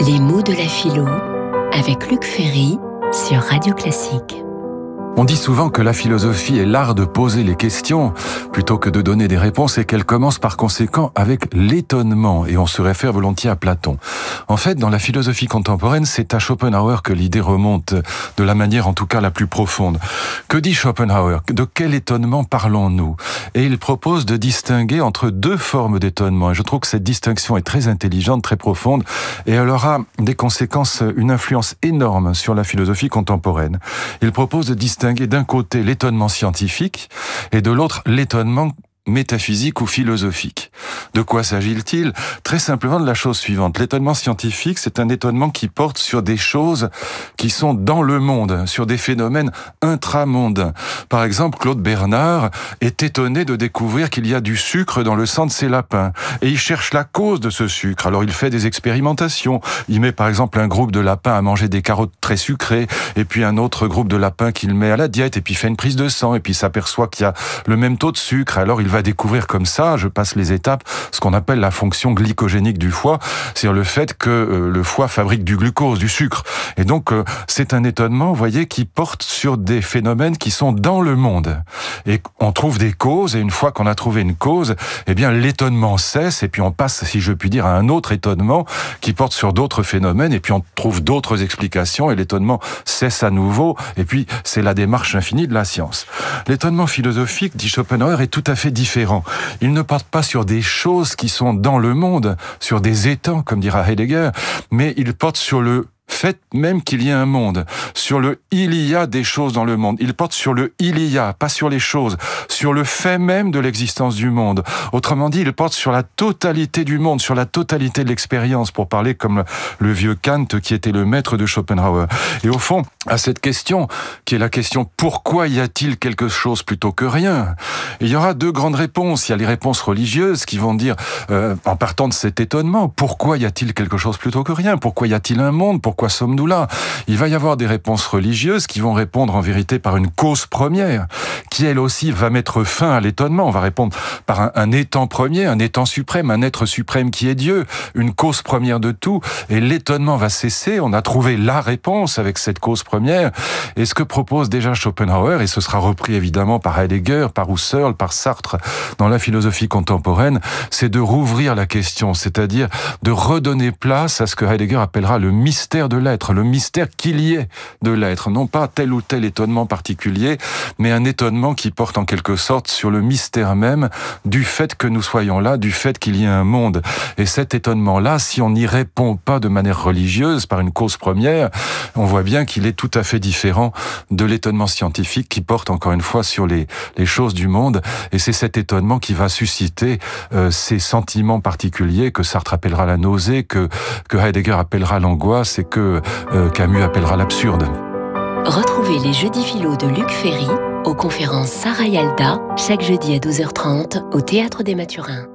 Les mots de la philo avec Luc Ferry sur Radio Classique. On dit souvent que la philosophie est l'art de poser les questions plutôt que de donner des réponses et qu'elle commence par conséquent avec l'étonnement, et on se réfère volontiers à Platon. En fait, dans la philosophie contemporaine, c'est à Schopenhauer que l'idée remonte de la manière en tout cas la plus profonde. Que dit Schopenhauer? De quel étonnement parlons-nous? Et il propose de distinguer entre deux formes d'étonnement, et je trouve que cette distinction est très intelligente, très profonde, et elle aura des conséquences, une influence énorme sur la philosophie contemporaine. Il propose de distinguer d'un côté l'étonnement scientifique et de l'autre l'étonnement métaphysique ou philosophique. De quoi s'agit-il? Très simplement de la chose suivante. L'étonnement scientifique, c'est un étonnement qui porte sur des choses qui sont dans le monde, sur des phénomènes intramondains. Par exemple, Claude Bernard est étonné de découvrir qu'il y a du sucre dans le sang de ses lapins. Et il cherche la cause de ce sucre. Alors il fait des expérimentations. Il met par exemple un groupe de lapins à manger des carottes très sucrées, et puis un autre groupe de lapins qu'il met à la diète, et puis il fait une prise de sang, et puis il s'aperçoit qu'il y a le même taux de sucre. Alors il va découvrir comme ça, je passe les étapes, ce qu'on appelle la fonction glycogénique du foie, c'est-à-dire le fait que le foie fabrique du glucose, du sucre. Et donc, c'est un étonnement, vous voyez, qui porte sur des phénomènes qui sont dans le monde. Et on trouve des causes, et une fois qu'on a trouvé une cause, eh bien, l'étonnement cesse, et puis on passe, si je puis dire, à un autre étonnement qui porte sur d'autres phénomènes, et puis on trouve d'autres explications, et l'étonnement cesse à nouveau, et puis c'est la démarche infinie de la science. L'étonnement philosophique, dit Schopenhauer, est tout à fait différent. Il ne porte pas sur des choses qui sont dans le monde, sur des étangs, comme dira Heidegger, mais il porte sur le fait même qu'il y a un monde, sur le « il y a des choses dans le monde ». Il porte sur le « il y a », pas sur les choses, sur le fait même de l'existence du monde. Autrement dit, il porte sur la totalité du monde, sur la totalité de l'expérience, pour parler comme le vieux Kant qui était le maître de Schopenhauer. Et au fond, à cette question, qui est la question « pourquoi y a-t-il quelque chose plutôt que rien ?» Il y aura deux grandes réponses. Il y a les réponses religieuses qui vont dire, en partant de cet étonnement, « pourquoi y a-t-il quelque chose plutôt que rien ? Pourquoi y a-t-il un monde ? Pourquoi sommes-nous là ?» Il va y avoir des réponses religieuses qui vont répondre en vérité par une cause première, qui elle aussi va mettre fin à l'étonnement. On va répondre par un étant premier, un étant suprême, un être suprême qui est Dieu, une cause première de tout, et l'étonnement va cesser. On a trouvé la réponse avec cette cause première, et ce que propose déjà Schopenhauer, et ce sera repris évidemment par Heidegger, par Husserl, par Sartre, dans la philosophie contemporaine, c'est de rouvrir la question, c'est-à-dire de redonner place à ce que Heidegger appellera le mystère de l'être, le mystère qu'il y ait de l'être, non pas tel ou tel étonnement particulier, mais un étonnement qui porte en quelque sorte sur le mystère même du fait que nous soyons là, du fait qu'il y ait un monde. Et cet étonnement-là, si on n'y répond pas de manière religieuse, par une cause première, on voit bien qu'il est tout à fait différent de l'étonnement scientifique qui porte encore une fois sur les choses du monde, et c'est cet étonnement qui va susciter ces sentiments particuliers que Sartre appellera la nausée, que Heidegger appellera l'angoisse, et que Camus appellera l'absurde. Retrouvez les jeudis philo de Luc Ferry aux conférences Sarah Yalda, chaque jeudi à 12h30 au Théâtre des Mathurins.